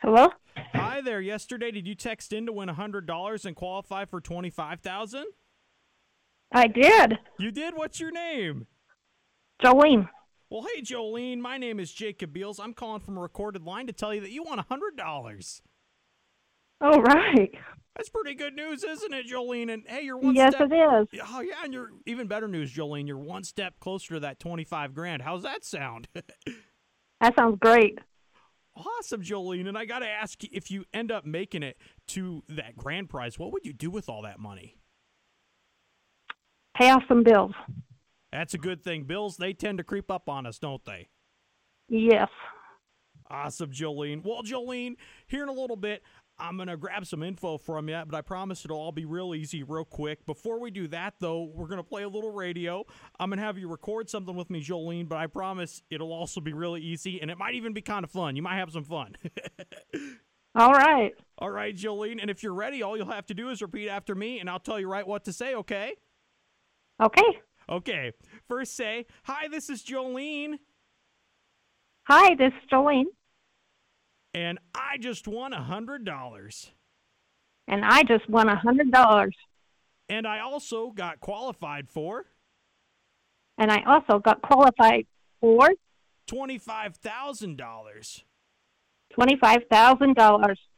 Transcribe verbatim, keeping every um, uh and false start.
Hello? Hi there. Yesterday, did you text in to win one hundred dollars and qualify for twenty-five thousand dollars? I did. You did? What's your name? Jolene. Well, hey, Jolene. My name is Jacob Beals. I'm calling from a recorded line to tell you that you won one hundred dollars. Oh, right. That's pretty good news, isn't it, Jolene? And hey, you're one yes, step... it is. Oh, yeah, and you're even better news, Jolene. You're one step closer to that twenty-five grand. How's that sound? That sounds great. Awesome, Jolene. And I got to ask you, if you end up making it to that grand prize, what would you do with all that money? Pay off some bills. That's a good thing. Bills, they tend to creep up on us, don't they? Yes. Awesome, Jolene. Well, Jolene, here in a little bit, I'm going to grab some info from you, but I promise it'll all be real easy, real quick. Before we do that, though, we're going to play a little radio. I'm going to have you record something with me, Jolene, but I promise it'll also be really easy, and it might even be kind of fun. You might have some fun. All right. All right, Jolene, and if you're ready, all you'll have to do is repeat after me, and I'll tell you right what to say, okay? Okay. Okay. First say, hi, this is Jolene. Hi, this is Jolene. And I just won one hundred dollars. And I just won one hundred dollars. And I also got qualified for... And I also got qualified for... twenty-five thousand dollars. twenty-five thousand dollars.